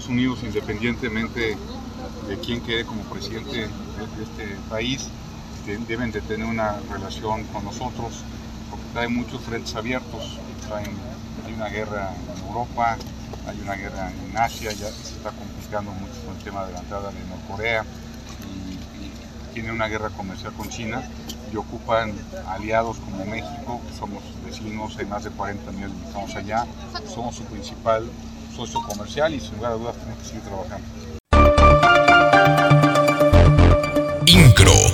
Estados Unidos, independientemente de quién quede como presidente de este país, deben de tener una relación con nosotros, porque trae muchos frentes abiertos. Hay una guerra en Europa, hay una guerra en Asia, ya se está complicando mucho con el tema de la entrada de Norcorea, y tiene una guerra comercial con China, y ocupan aliados como México, que somos vecinos, hay más de 40 millones de mexicanos allá, somos su principal socio comercial y sin lugar a dudas tenemos que seguir trabajando. INCRO